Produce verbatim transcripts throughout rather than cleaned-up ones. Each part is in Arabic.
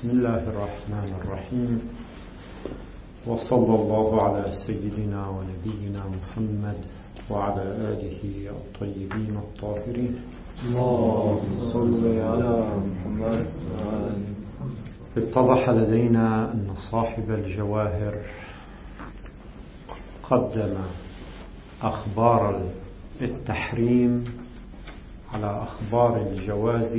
بسم الله الرحمن الرحيم، وصلى الله على سيدنا ونبينا محمد وعلى آله الطيبين الطاهرين. اللهم صل على محمد. اتضح لدينا أن صاحب الجواهر قدم أخبار التحريم على أخبار الجواز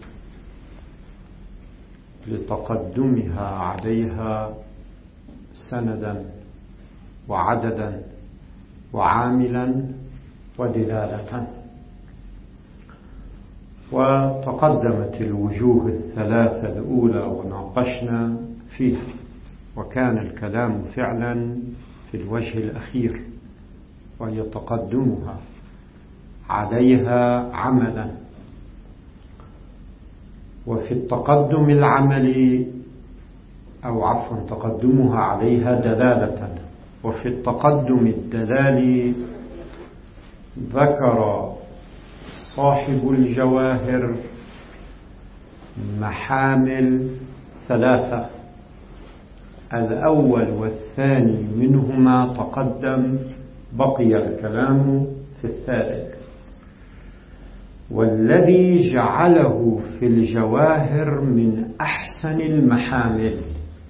لتقدمها عليها سندا وعددا وعاملا ودلالة. وتقدمت الوجوه الثلاثة الأولى وناقشنا فيها، وكان الكلام فعلا في الوجه الأخير وهي تقدمها عليها عملا. وفي التقدم العملي أو عفوا تقدمها عليها دلالة، وفي التقدم الدلالي ذكر صاحب الجواهر محامل ثلاثة، الأول والثاني منهما تقدم، بقي الكلام في الثالث. والذي جعله في الجواهر من أحسن المحامل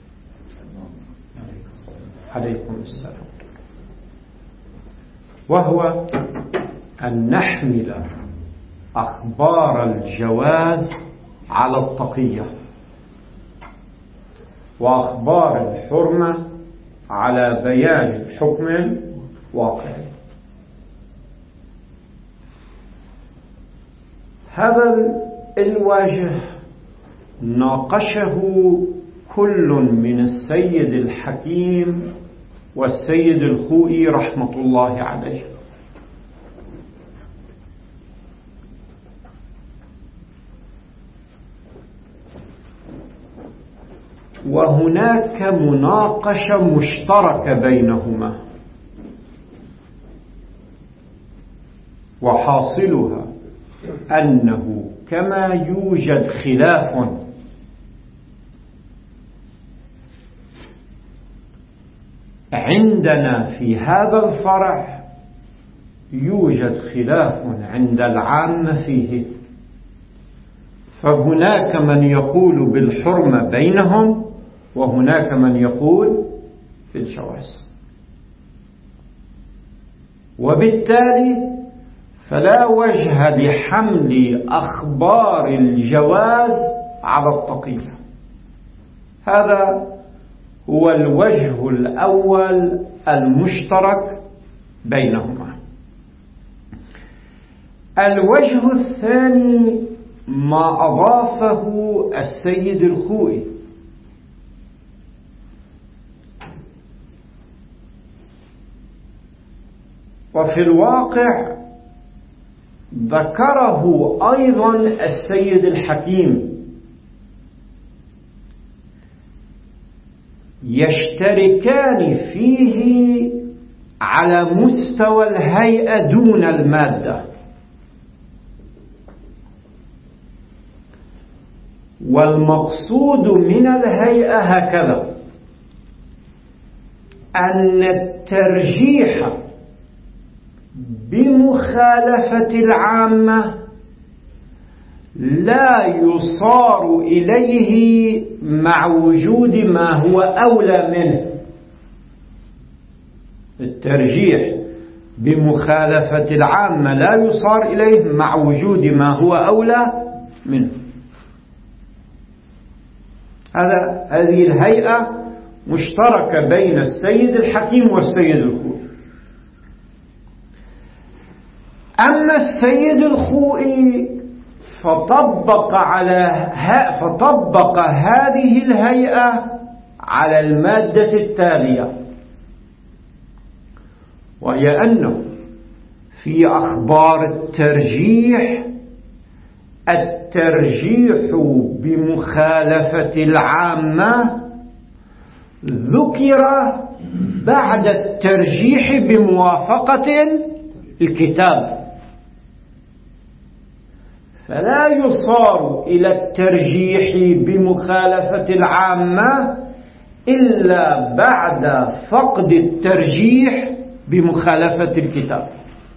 عليكم السلام، وهو أن نحمل أخبار الجواز على التقية، وأخبار الحرمة على بيان الحكم الواقعي. هذا الوجه ناقشه كل من السيد الحكيم والسيد الخوئي رحمة الله عليه. وهناك مناقشة مشتركة بينهما، وحاصلها أنه كما يوجد خلاف عندنا في هذا الفرع، يوجد خلاف عند العامة فيه. فهناك من يقول بالحرمة بينهم، وهناك من يقول في الجواز، وبالتالي فلا وجه لحمل أخبار الجواز على التقية. هذا هو الوجه الأول المشترك بينهما. الوجه الثاني ما أضافه السيد الخوئي، وفي الواقع ذكره أيضا السيد الحكيم، يشتركان فيه على مستوى الهيئة دون المادة. والمقصود من الهيئة هكذا: أن الترجيح بمخالفة العامة لا يصار إليه مع وجود ما هو أولى منه. الترجيح بمخالفة العامة لا يصار إليه مع وجود ما هو أولى منه. هذا هذه الهيئة مشتركة بين السيد الحكيم والسيد الخوئي. أما السيد الخوئي فطبق على فطبق هذه الهيئة على المادة التالية، وهي أنه في أخبار الترجيح الترجيح بمخالفة العامة ذكر بعد الترجيح بموافقة الكتاب، فلا يصار إلى الترجيح بمخالفة العامة إلا بعد فقد الترجيح بمخالفة الكتاب.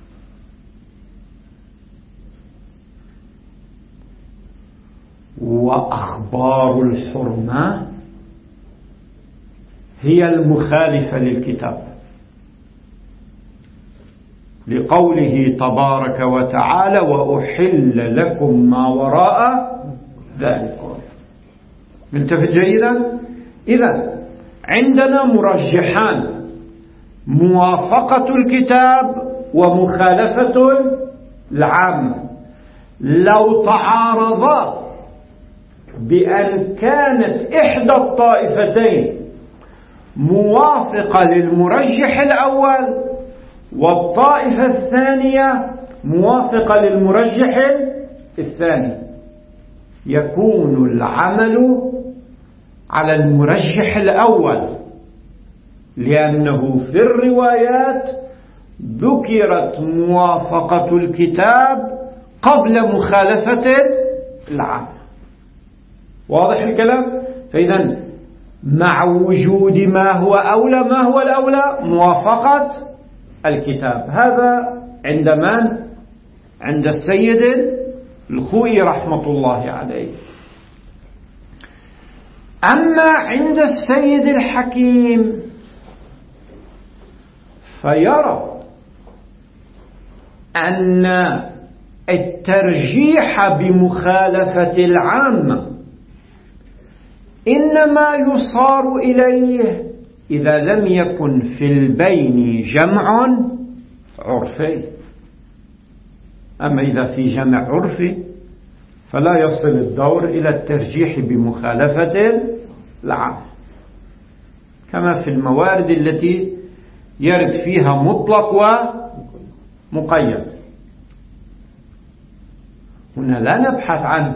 وأخبار الحرمة هي المخالفة للكتاب، لقوله تبارك وتعالى وأحل لكم ما وراء ذلك. منتفق جيدا؟ إذن عندنا مرجحان: موافقة الكتاب ومخالفة العامة. لو تعارضا بأن كانت إحدى الطائفتين موافقة للمرجح الأول والطائفة الثانية موافقة للمرجح الثاني، يكون العمل على المرجح الأول، لأنه في الروايات ذكرت موافقة الكتاب قبل مخالفة العامة. واضح الكلام؟ فإذا مع وجود ما هو أولى، ما هو الأولى؟ موافقة الكتاب. هذا عند من؟ عند السيد الخوئي رحمة الله عليه. أما عند السيد الحكيم فيرى أن الترجيح بمخالفة العامة إنما يصار إليه إذا لم يكن في البين جمع عرفي. أما إذا في جمع عرفي فلا يصل الدور إلى الترجيح بمخالفة العامة، كما في الموارد التي يرد فيها مطلق ومقيد. هنا لا نبحث عن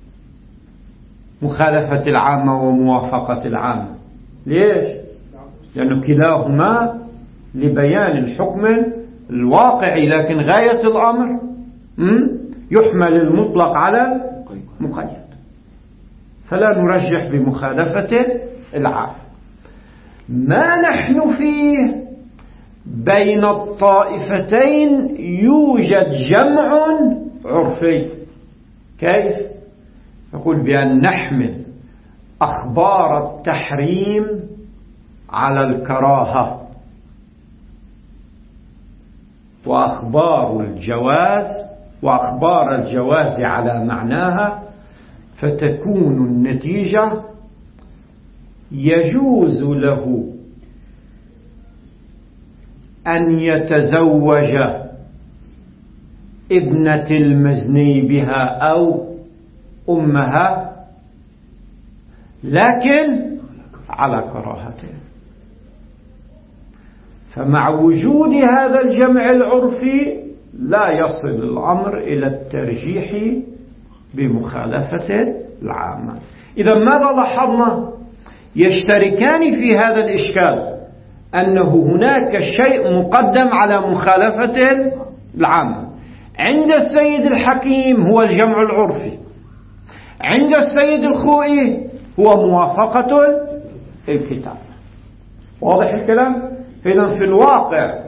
مخالفة العامة وموافقة العامة. ليش؟ لأنه كلاهما لبيان الحكم الواقعي، لكن غاية الأمر يحمل المطلق على المقيد، فلا نرجح بمخالفة العامة. ما نحن فيه بين الطائفتين يوجد جمع عرفي. كيف؟ يقول بأن نحمل أخبار التحريم على الكراهة، وأخبار الجواز وأخبار الجواز على معناها، فتكون النتيجة يجوز له أن يتزوج ابنة المزني بها أو أمها، لكن على كراهته. فمع وجود هذا الجمع العرفي لا يصل الأمر إلى الترجيح بمخالفة العامة. إذا ماذا لاحظنا؟ يشتركان في هذا الإشكال، أنه هناك شيء مقدم على مخالفة العامة. عند السيد الحكيم هو الجمع العرفي، عند السيد الخوئي هو موافقة الكتاب. واضح الكلام؟ إذن في الواقع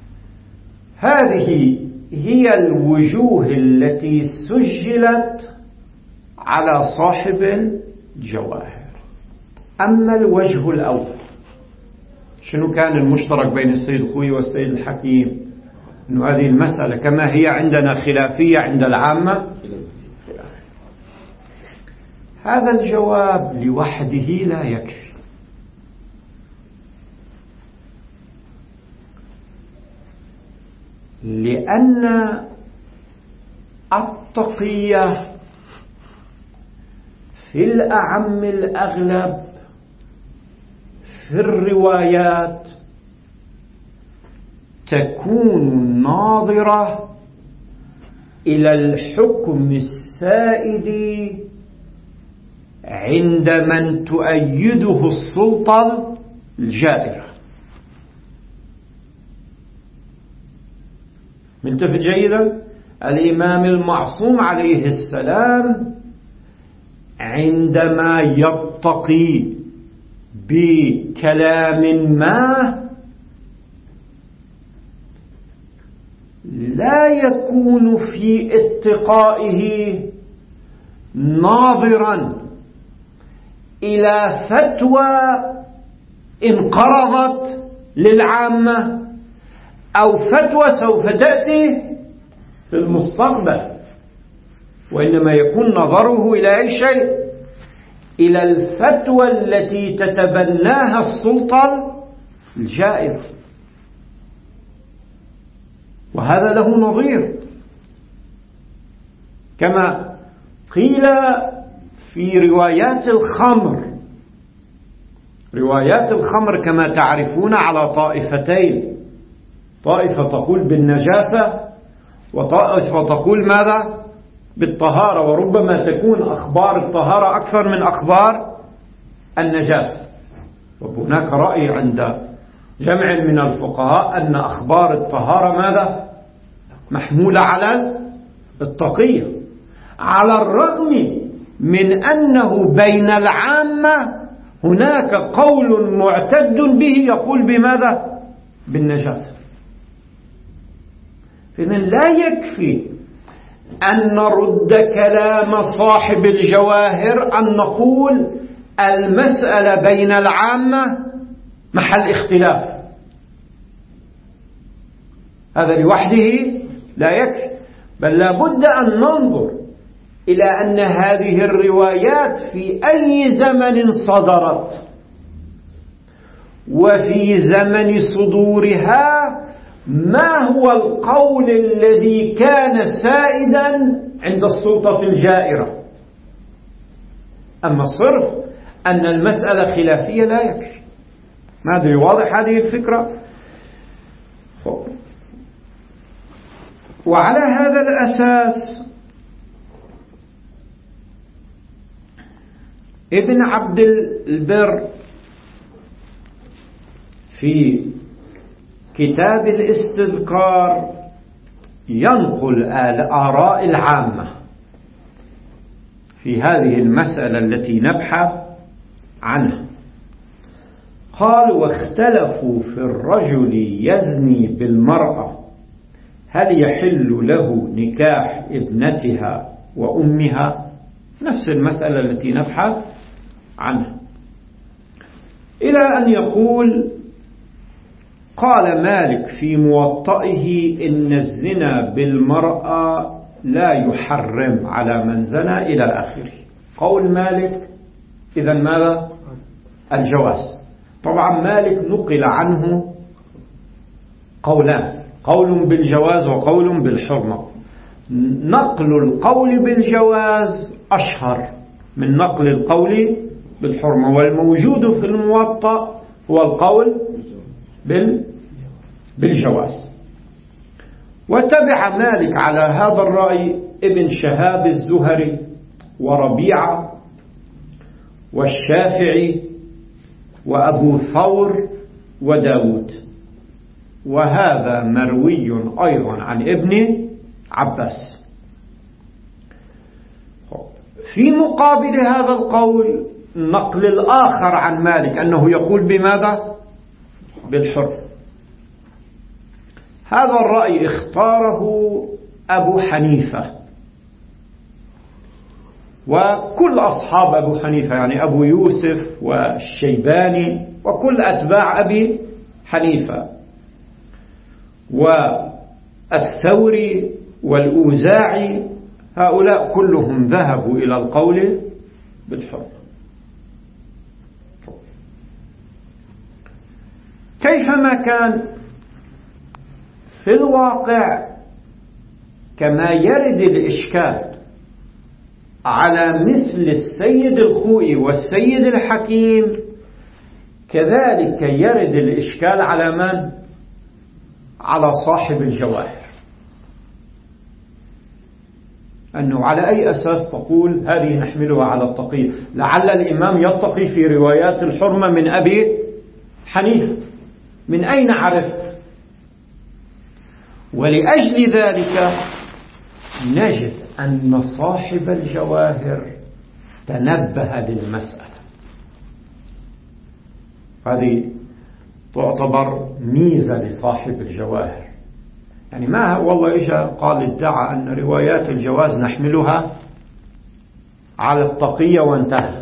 هذه هي الوجوه التي سجلت على صاحب الجواهر. أما الوجه الأول، شنو كان المشترك بين السيد الخوئي والسيد الحكيم؟ أنه هذه المسألة كما هي عندنا خلافية عند العامة. هذا الجواب لوحده لا يكفي، لأن التقية في الأعم الأغلب في الروايات تكون ناظرة إلى الحكم السائد عند من تؤيده السلطة الجائرة. منتفق جيدا؟ الإمام المعصوم عليه السلام عندما يتقي بكلام ما لا يكون في اتقائه ناظرا إلى فتوى انقرضت للعامة أو فتوى سوف تأتي في المستقبل، وإنما يكون نظره إلى أي شيء؟ إلى الفتوى التي تتبناها السلطة الجائرة. وهذا له نظير كما قيل في روايات الخمر. روايات الخمر كما تعرفون على طائفتين، طائفة تقول بالنجاسة وطائفة تقول ماذا؟ بالطهارة، وربما تكون أخبار الطهارة أكثر من أخبار النجاسة. وهناك رأي عند جمع من الفقهاء أن أخبار الطهارة ماذا؟ محمولة على التقية، على الرغم من أنه بين العامة هناك قول معتد به يقول بماذا؟ بالنجاسة. فإذن لا يكفي أن نرد كلام صاحب الجواهر أن نقول المسألة بين العامة محل اختلاف، هذا لوحده لا يكفي، بل لا بد أن ننظر إلى أن هذه الروايات في أي زمن صدرت، وفي زمن صدورها ما هو القول الذي كان سائدا عند السلطة الجائرة. أما صرف أن المسألة خلافية لا يكفي. ما أدري واضح هذه الفكرة؟ وعلى هذا الأساس ابن عبد البر في كتاب الاستذكار ينقل الآراء العامة في هذه المسألة التي نبحث عنها. قال: واختلفوا في الرجل يزني بالمرأة هل يحل له نكاح ابنتها وأمها؟ نفس المسألة التي نبحث عنها، إلى أن يقول: قال مالك في موطئه إن الزنا بالمرأة لا يحرم على من زنى إلى آخره. قول مالك إذن ماذا؟ الجواز. طبعا مالك نقل عنه قولان، قول بالجواز وقول بالحرمة. نقل القول بالجواز أشهر من نقل القول بالحرمة، والموجود في الموطأ هو القول بالجواز. وتبع مالك على هذا الرأي ابن شهاب الزهري وربيعة والشافعي وأبو ثور وداود، وهذا مروي أيضا عن ابن عباس. في مقابل هذا القول نقل الآخر عن مالك أنه يقول بماذا؟ بالحر. هذا الرأي اختاره أبو حنيفة وكل أصحاب أبو حنيفة، يعني أبو يوسف والشيباني وكل أتباع أبي حنيفة، والثوري والأوزاعي، هؤلاء كلهم ذهبوا إلى القول بالحر. كيفما كان في الواقع كما يرد الإشكال على مثل السيد الخوئي والسيد الحكيم، كذلك يرد الإشكال على من؟ على صاحب الجواهر، أنه على أي أساس تقول هذه نحملها على التقية؟ لعل الإمام يتقي في روايات الحرمة من أبي حنيفة، من أين عرفت؟ ولأجل ذلك نجد أن صاحب الجواهر تنبه للمسألة. هذه تعتبر ميزة لصاحب الجواهر. يعني ما والله إجا قال ادعى أن روايات الجواز نحملها على التقية وانتهى.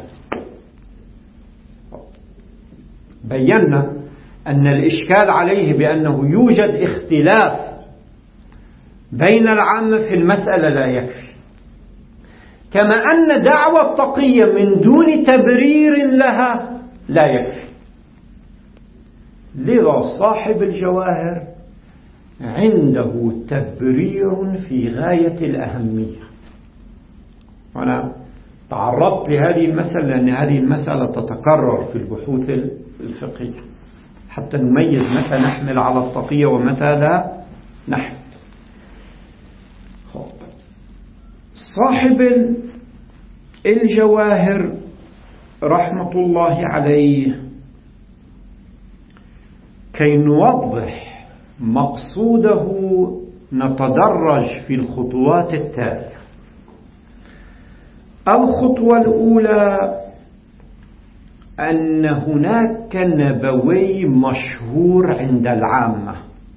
بينا أن الإشكال عليه بأنه يوجد اختلاف بين العامة في المسألة لا يكفي، كما أن دعوى التقية من دون تبرير لها لا يكفي. لذا صاحب الجواهر عنده تبرير في غاية الأهمية. وأنا تعرضت لهذه المسألة لأن هذه المسألة تتكرر في البحوث الفقهية حتى نميز متى نحمل على التقية ومتى لا نحمل. صاحب الجواهر رحمة الله عليه كي نوضح مقصوده نتدرج في الخطوات التالية. الخطوة الأولى أن هناك نبوي مشهور عند العامة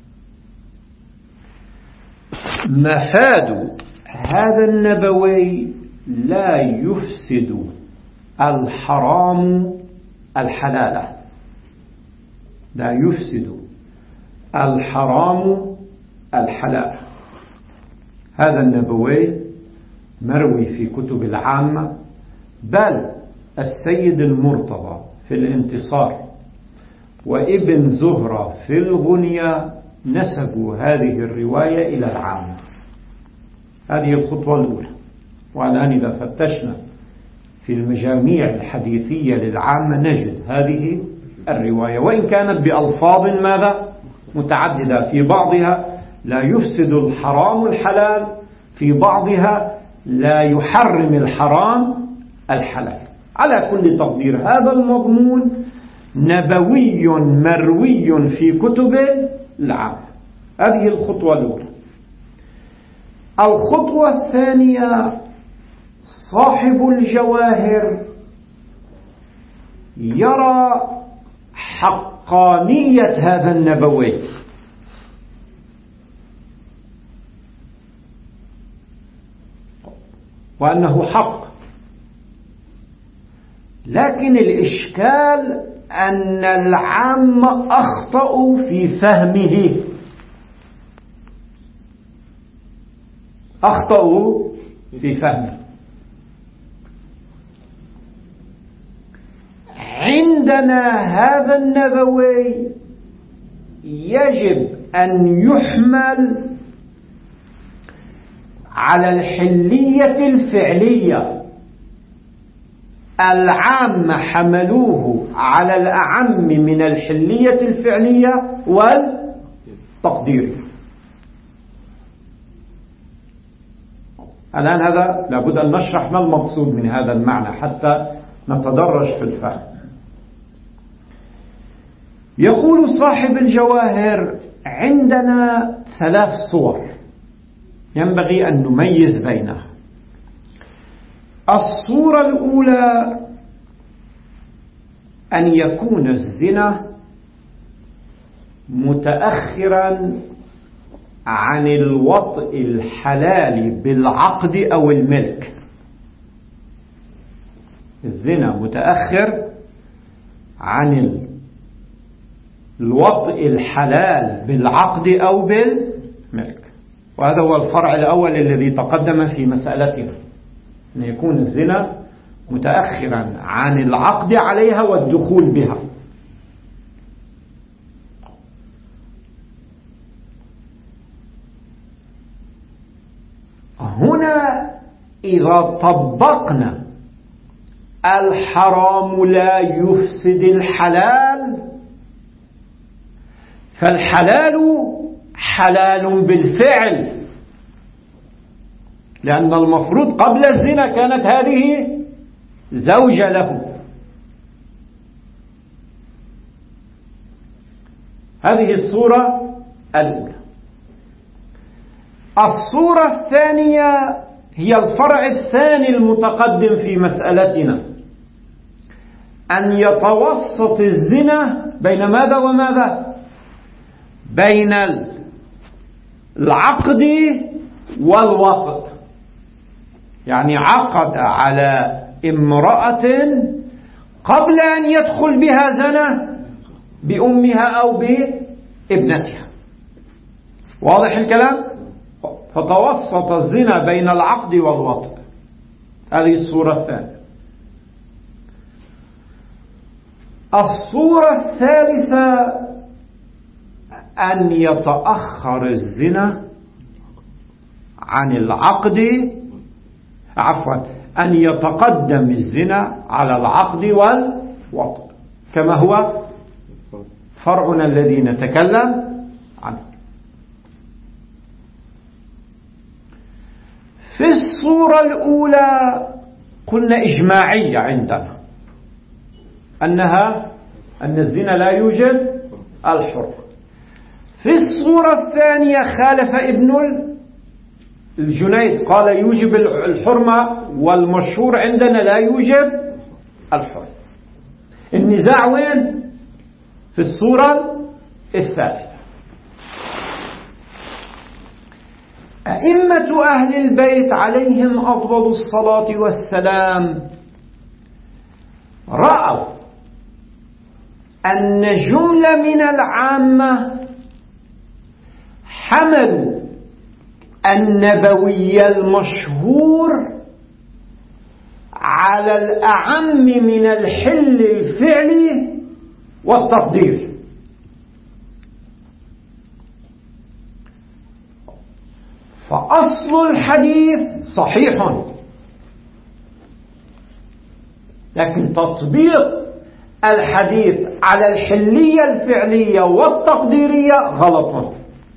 مفاد هذا النبوي لا يفسد الحرام الحلال، لا يفسد الحرام الحلال. هذا النبوي مروي في كتب العامة، بل السيد المرتضى في الانتصار وابن زهرة في الغنية نسبوا هذه الرواية إلى العامة. هذه الخطوة الأولى. والآن إذا فتشنا في المجاميع الحديثية للعامة نجد هذه الرواية، وإن كانت بألفاظ ماذا متعددة، في بعضها لا يفسد الحرام الحلال، في بعضها لا يحرم الحرام الحلال. على كل تقدير هذا المضمون نبوي مروي في كتب العامة. هذه الخطوة الأولى. الخطوة الثانية صاحب الجواهر يرى حقانية هذا النبوي، وأنه حق، لكن الإشكال أن العامة أخطأوا في فهمه، أخطأوا في فهمه. عندنا هذا النبوي يجب أن يحمل على الحلية الفعلية. العامة حملوه على الأعم من الحلية الفعلية والتقديرية. الآن هذا لابد أن نشرح ما المقصود من هذا المعنى حتى نتدرج في الفهم. يقول صاحب الجواهر عندنا ثلاث صور ينبغي أن نميز بينها. الصورة الأولى أن يكون الزنا متأخرا عن الوطء الحلال بالعقد أو الملك. الزنا متأخر عن الوطء الحلال بالعقد أو بالملك، وهذا هو الفرع الأول الذي تقدم في مسألتنا، أن يكون الزنا متأخرا عن العقد عليها والدخول بها. هنا إذا طبقنا الحرام لا يفسد الحلال، فالحلال حلال بالفعل، لأن المفروض قبل الزنا كانت هذه زوجة له. هذه الصورة الأولى. الصورة الثانية هي الفرع الثاني المتقدم في مسألتنا، أن يتوسط الزنا بين ماذا وماذا؟ بين العقد والوطء، يعني عقد على امرأة قبل أن يدخل بها زنا بأمها أو بابنتها. واضح الكلام؟ فتوسط الزنا بين العقد والوطء. هذه الصورة الثانية. الصورة الثالثة أن يتأخر الزنا عن العقد، عفوا أن يتقدم الزنا على العقد والوطء، كما هو فرعنا الذي نتكلم عنه. في الصورة الأولى قلنا إجماعية عندنا أنها أن الزنا لا يوجد الحر. في الصورة الثانية خالف ابن الجنيد، قال يوجب الحرمة، والمشهور عندنا لا يوجب الحرمة. النزاع وين؟ في الصورة الثالثة. أئمة أهل البيت عليهم أفضل الصلاة والسلام رأوا أن جملة من العامة حملوا النبوي المشهور على الأعم من الحل الفعلي والتقدير. فأصل الحديث صحيح، لكن تطبيق الحديث على الحلية الفعلية والتقديرية غلط.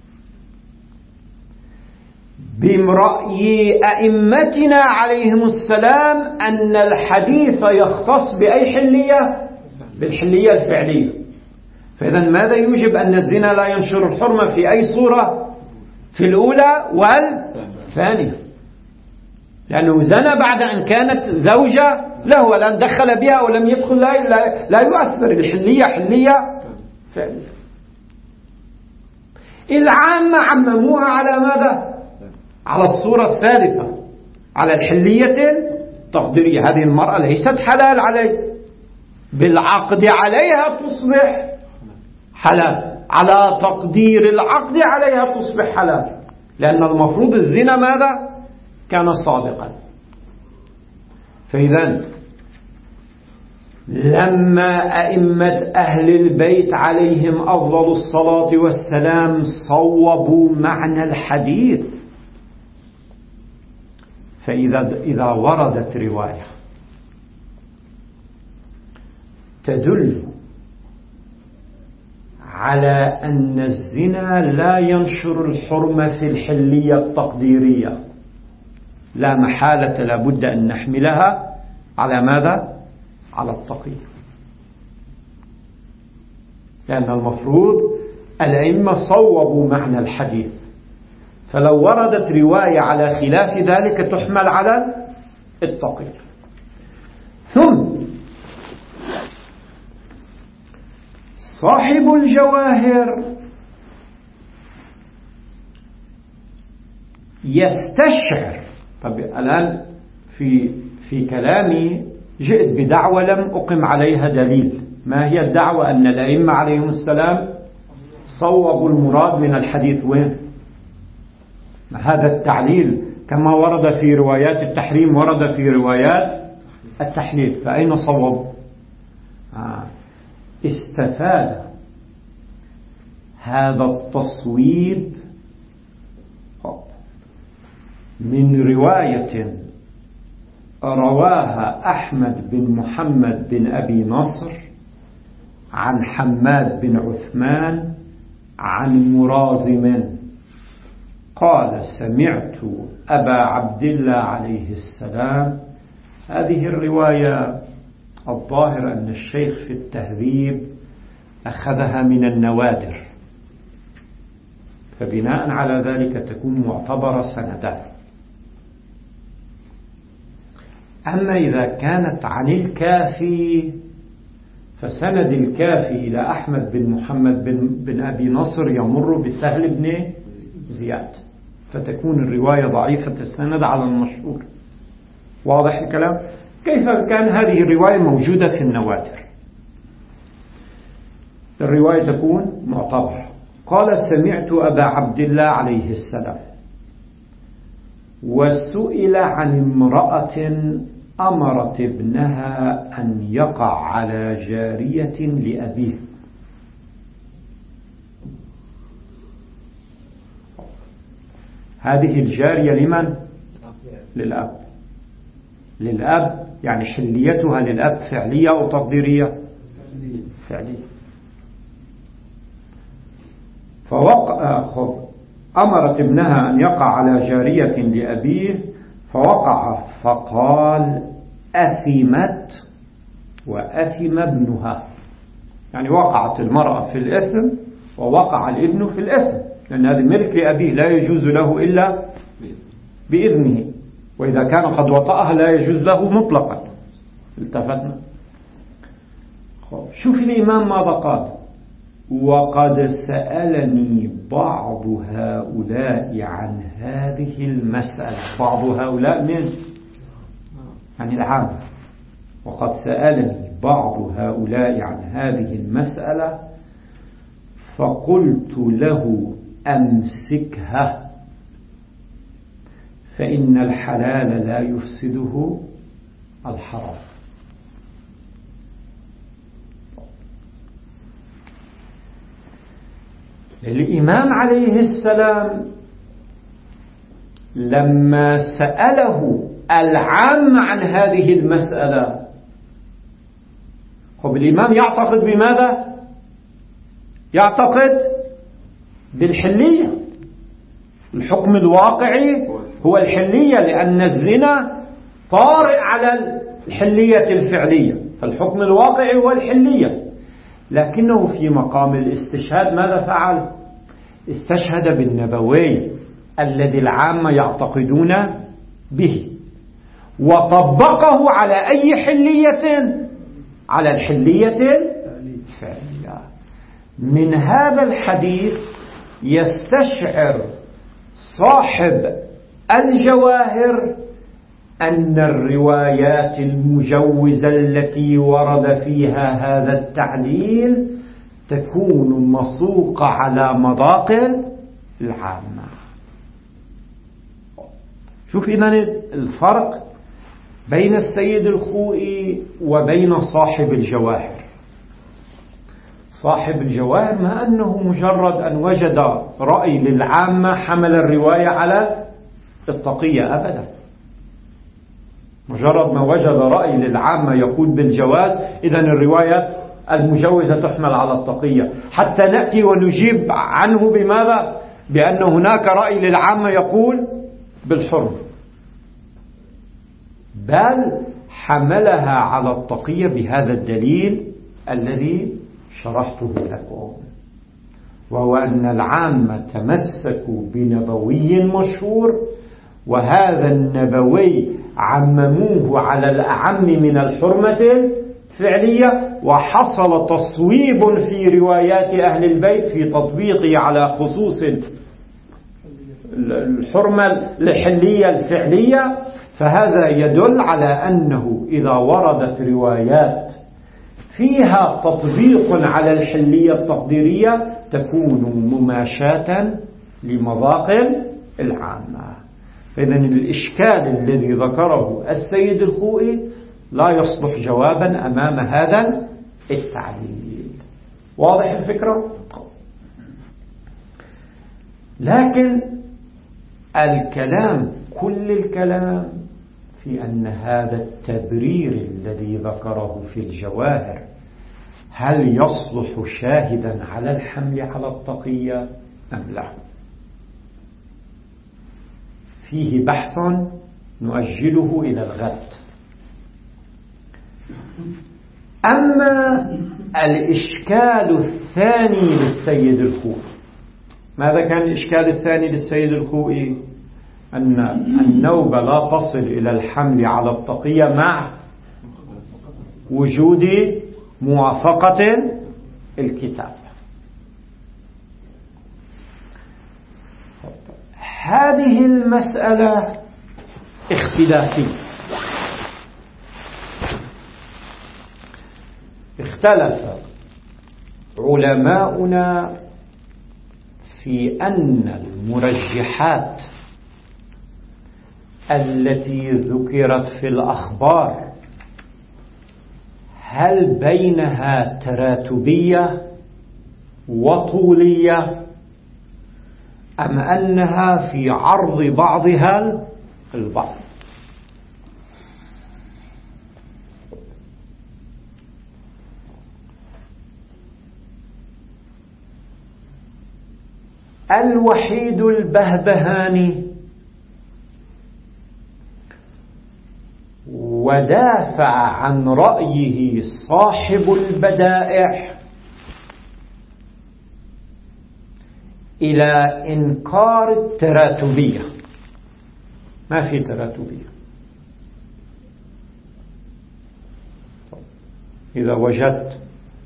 برأي أئمتنا عليهم السلام أن الحديث يختص بأي حلية؟ بالحلية الفعلية. فإذا ماذا يوجب أن الزنا لا ينشر الحرمة في أي صورة؟ في الأولى والثانية، لأنه زنى بعد أن كانت زوجة له ولن دخل بها ولم يدخل، لا, لا, لا يؤثر. الحلية حلية فعلية. العامة عمموها على ماذا؟ على الصورة الثالثة، على الحلية التقديرية. هذه المرأة ليست حلال عليه، بالعقد عليها تصبح حلال، على تقدير العقد عليها تصبح حلال، لأن المفروض الزنا ماذا؟ كان صادقا. فإذا لما أئمة أهل البيت عليهم أفضل الصلاة والسلام صوبوا معنى الحديث، فإذا إذا وردت رواية تدل على أن الزنا لا ينشر الحرمة في الحلية التقديرية، لا محالة لابد أن نحملها على ماذا؟ على التقدير، لأن المفروض الأئمة صوبوا معنى الحديث، فلو وردت رواية على خلاف ذلك تحمل على التقدير. ثم صاحب الجواهر يستشعر. طب الآن في في كلامي جئت بدعوة لم أقم عليها دليل. ما هي الدعوة؟ أن الأئمة عليهم السلام صوبوا المراد من الحديث. وين هذا التعليل؟ كما ورد في روايات التحريم ورد في روايات التحليل، فأين صوب؟ آه. استفاد هذا التصويب من رواية رواها أحمد بن محمد بن أبي نصر عن حماد بن عثمان عن مرازم قال سمعت أبا عبد الله عليه السلام. هذه الرواية الظاهر أن الشيخ في التهذيب أخذها من النوادر، فبناء على ذلك تكون معتبرة سندا. أما إذا كانت عن الكافي فسند الكافي إلى أحمد بن محمد بن, بن أبي نصر يمر بسهل بن زياد، فتكون الرواية ضعيفة السند على المشهور. واضح الكلام؟ كيف كان هذه الرواية موجودة في النواتر؟ الرواية تكون معتبرة. قال: سمعت أبا عبد الله عليه السلام وسئل عن امرأة أمرت ابنها أن يقع على جارية لأبيه. هذه الجارية لمن؟ للأب. للأب يعني حليتها للأب فعلية أو تقديرية؟ فعلية. فوقع أمرت ابنها أن يقع على جارية لأبيه فوقع، فقال: أثمت وأثم ابنها. يعني وقعت المرأة في الإثم ووقع الابن في الإثم، لأن هذا ملك لأبيه لا يجوز له إلا بإذنه، وإذا كان قد وطأها لا يجوز له مطلقا. التفتنا. شوف الإمام ماذا قال: وقد سألني بعض هؤلاء عن هذه المسألة. بعض هؤلاء من؟ عن العامة. وقد سألني بعض هؤلاء عن هذه المسألة فقلت له: أمسكها فإن الحلال لا يفسده الحرام. الإمام عليه السلام لما سأله العام عن هذه المسألة، هو الإمام يعتقد بماذا؟ يعتقد بالحلية. الحكم الواقعي هو الحلية، لأن الزنا طارئ على الحلية الفعلية، فالحكم الواقعي هو الحلية. لكنه في مقام الاستشهاد ماذا فعل؟ استشهد بالنبوي الذي العامة يعتقدون به، وطبقه على أي حلية؟ على الحلية الفعلية. من هذا الحديث يستشعر صاحب الجواهر أن الروايات المجوزة التي ورد فيها هذا التعليل تكون مسوقة على مذاق العامة. شوف إذن الفرق بين السيد الخوئي وبين صاحب الجواهر. صاحب الجواهر ما أنه مجرد أن وجد رأي للعامة حمل الرواية على التقية أبدا. مجرد ما وجد رأي للعامة يقول بالجواز، إذن الرواية المجوزة تحمل على التقية، حتى نأتي ونجيب عنه بماذا؟ بأن هناك رأي للعامة يقول بالحرم، بل حملها على التقية بهذا الدليل الذي شرحته لكم، وهو أن العامة تمسكوا بنبوي مشهور، وهذا النبوي عمموه على الأعم من الحرمة الفعلية، وحصل تصويب في روايات أهل البيت في تطبيقه على خصوص الحرمة الحلية الفعلية. فهذا يدل على أنه إذا وردت روايات فيها تطبيق على الحلية التقديرية تكون مماشاة لمذاق العامة. فإذن الإشكال الذي ذكره السيد الخوئي لا يصلح جوابا أمام هذا التعليل. واضح الفكرة؟ لكن الكلام كل الكلام في أن هذا التبرير الذي ذكره في الجواهر هل يصلح شاهدا على الحمل على التقية أم لا؟ فيه بحث نؤجله إلى الغد. أما الإشكال الثاني للسيد الخوئي، ماذا كان الإشكال الثاني للسيد الخوئي؟ أن النوبة لا تصل إلى الحمل على التقية مع وجود موافقة الكتاب. هذه المسألة اختلافية، اختلف علماؤنا في أن المرجحات التي ذكرت في الأخبار هل بينها تراتبية وطولية أم أنها في عرض بعضها البعض. الوحيد البهبهاني ودافع عن رأيه صاحب البدائع إلى إنكار التراتبية. ما في تراتبية. إذا وجدت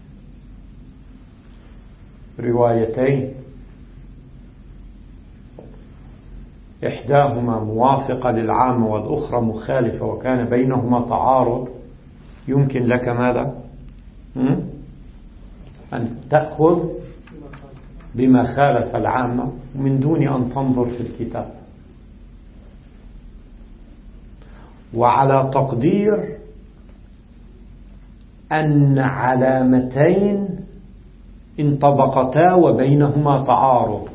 روايتين إحداهما موافقة للعامة والأخرى مخالفة وكان بينهما تعارض، يمكن لك ماذا؟ أن تأخذ بما خالف العامة من دون أن تنظر في الكتاب. وعلى تقدير أن علامتين انطبقتا وبينهما تعارض،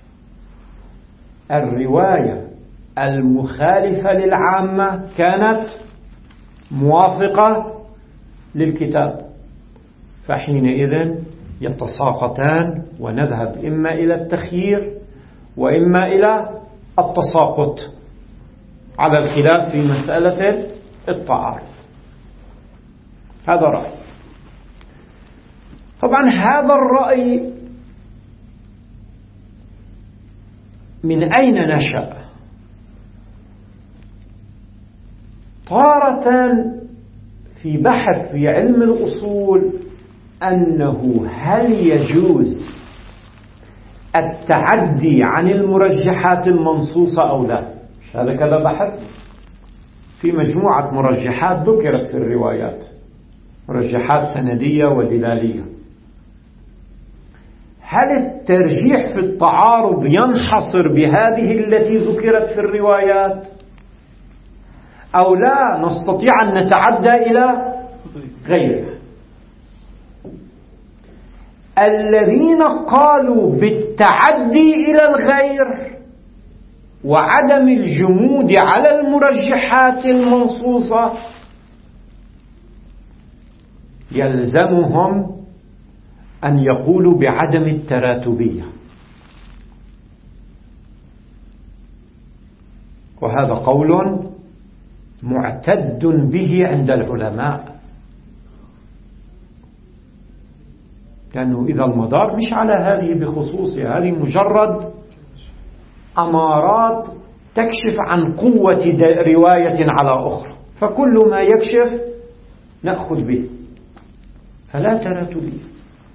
الرواية المخالفة للعامة كانت موافقة للكتاب، فحينئذ يتساقطان ونذهب إما إلى التخيير وإما إلى التساقط على الخلاف في مسألة التعارض. هذا رأي. طبعا هذا الرأي من أين نشأ؟ تارة في بحث في علم الأصول أنه هل يجوز التعدي عن المرجحات المنصوصة أو لا. هذا كذا بحث في مجموعة مرجحات ذكرت في الروايات، مرجحات سندية ودلالية. هل الترجيح في التعارض ينحصر بهذه التي ذكرت في الروايات أو لا نستطيع أن نتعدى إلى غيرها؟ الذين قالوا بالتعدي إلى الغير وعدم الجمود على المرجحات المنصوصة يلزمهم أن يقولوا بعدم التراتبية، وهذا قول معتد به عند العلماء، لأنه إذا المدار مش على هذه بخصوصها، هذه مجرد أمارات تكشف عن قوة رواية على أخرى، فكل ما يكشف نأخذ به، فلا تراتبية.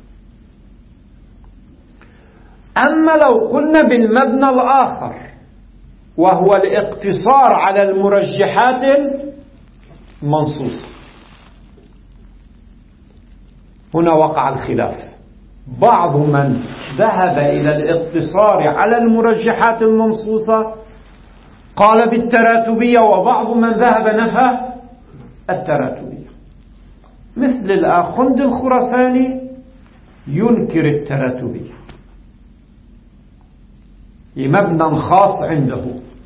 أما لو قلنا بالمبنى الآخر وهو الاقتصار على المرجحات المنصوصة، هنا وقع الخلاف. بعض من ذهب إلى الاقتصار على المرجحات المنصوصة قال بالتراتبية، وبعض من ذهب نفى التراتبية، مثل الآخوند الخراساني ينكر التراتبية لمبنى خاص عنده،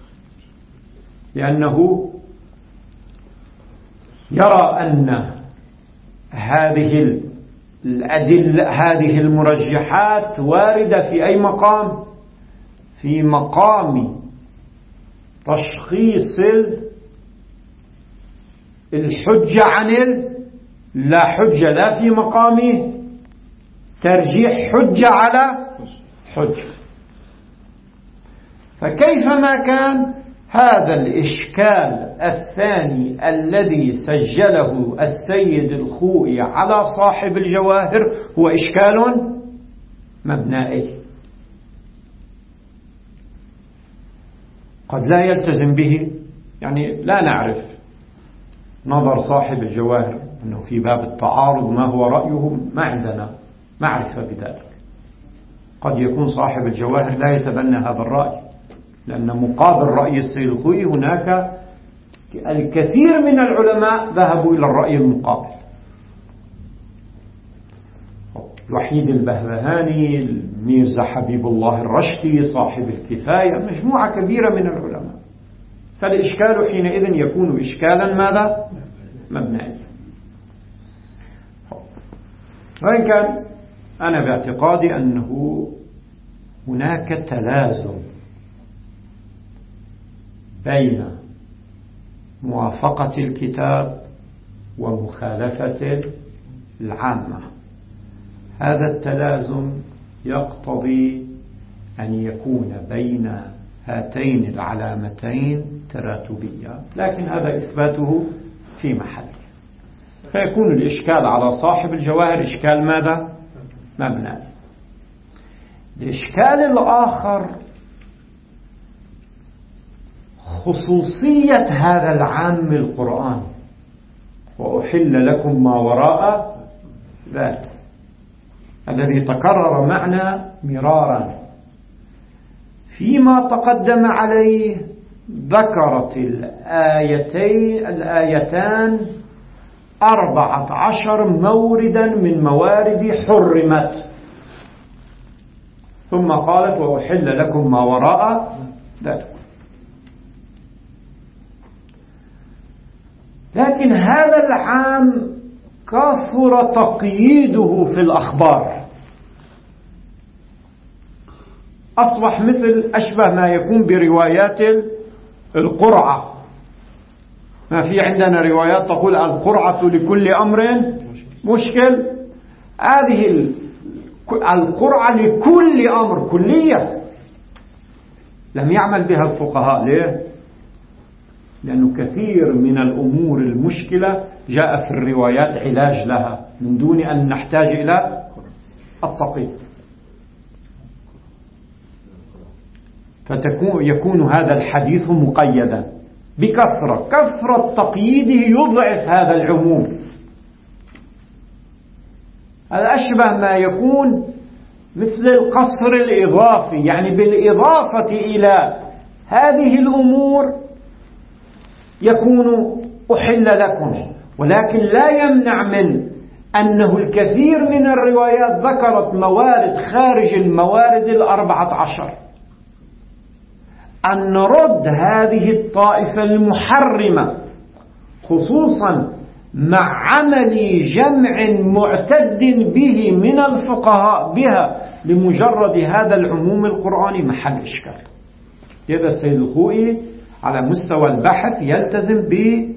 لأنه يرى أن هذه الأدلة هذه المرجحات واردة في أي مقام؟ في مقام تشخيص الحجة عن لا حجة، لا في مقام ترجيح حجة على حجة. فكيفما كان هذا الإشكال الثاني الذي سجله السيد الخوئي على صاحب الجواهر هو إشكال مبنائي قد لا يلتزم به، يعني لا نعرف نظر صاحب الجواهر أنه في باب التعارض ما هو رأيه، ما عندنا معرفة بذلك. قد يكون صاحب الجواهر لا يتبنى هذا الرأي، لأن مقابل رأي السيد الخوئي هناك الكثير من العلماء ذهبوا إلى الرأي المقابل. الوحيد البهبهاني، الميرزا حبيب الله الرشدي صاحب الكفاية، مجموعة كبيرة من العلماء. فالإشكال حينئذ يكون إشكالا ماذا؟ مبنائيا. وإن كان أنا باعتقادي أنه هناك تلازم بين موافقة الكتاب ومخالفة العامة. هذا التلازم يقتضي أن يكون بين هاتين العلامتين تراتبية، لكن هذا إثباته في محله. فيكون الإشكال على صاحب الجواهر إشكال ماذا؟ مبنى. الإشكال الآخر خصوصية هذا العام القرآن، وأحل لكم ما وراء ذلك، الذي تكرر معنا مرارا. فيما تقدم عليه ذكرت الآيتين الآيتان أربعة عشر موردا من موارد حرمت، ثم قالت وأحل لكم ما وراء ذلك. لكن هذا العام كثر تقييده في الأخبار، أصبح مثل أشبه ما يكون بروايات القرعة. ما في عندنا روايات تقول القرعة لكل أمر مشكل، هذه القرعة لكل أمر كلية لم يعمل بها الفقهاء. ليه؟ لأنه كثير من الأمور المشكلة جاء في الروايات علاج لها من دون أن نحتاج إلى التقييد. فتكون يكون هذا الحديث مقيدا بكثرة، كثرة تقييده يضعف هذا العموم. هذا أشبه ما يكون مثل القصر الإضافي، يعني بالإضافة إلى هذه الأمور يكون أحل لكم، ولكن لا يمنع من أنه الكثير من الروايات ذكرت موارد خارج الموارد الأربعة عشر. أن نرد هذه الطائفة المحرمة خصوصا مع عمل جمع معتد به من الفقهاء بها لمجرد هذا العموم القرآني محل إشكال. هذا السيد الخوئي على مستوى البحث يلتزم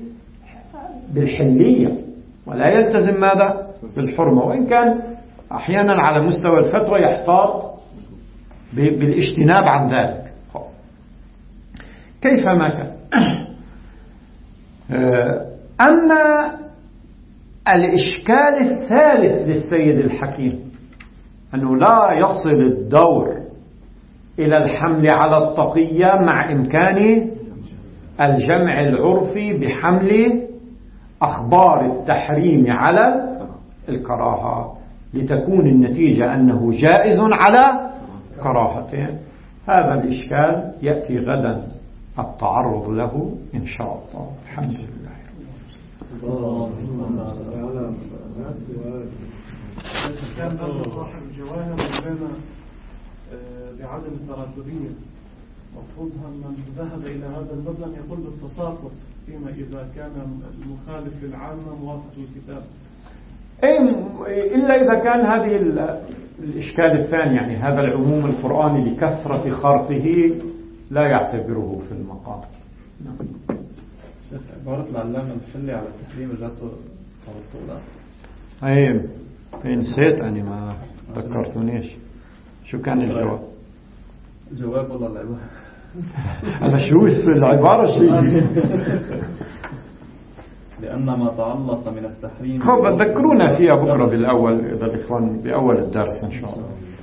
بالحلية ولا يلتزم ماذا؟ بالحرمة، وإن كان أحيانا على مستوى الفتوى يحتاط بالاجتناب عن ذلك. كيفما كان. أما الإشكال الثالث للسيد الحكيم أنه لا يصل الدور إلى الحمل على التقية مع إمكان الجمع العرفي بحمل أخبار التحريم على الكراهة، لتكون النتيجة أنه جائز على كراهته. هذا الإشكال يأتي غدا التعرض له إن شاء الله. الحمد لله. كان صاحب الجواهر بين بعدم التراتبية، مفروضها من ذهب إلى هذا المبلغ يقول بالتساقط فيما إذا كان المخالف للعامة موافق للكتاب، إلا إذا كان هذه الإشكال الثاني، يعني هذا العموم القرآني لكثرة خرقه لا يعتبره في المقام. عبارة العلامة الحلي على التحريم ذاته طولة. أي نسيت أني ما ذكرتونيش. شو كان الجواب؟ جواب والله العبارة أنا شو العبارة شيء لأن ما تعلق من التحريم. خب ذكرونا فيها بكرة بالأول إذا الإخوان بأول الدرس إن شاء الله.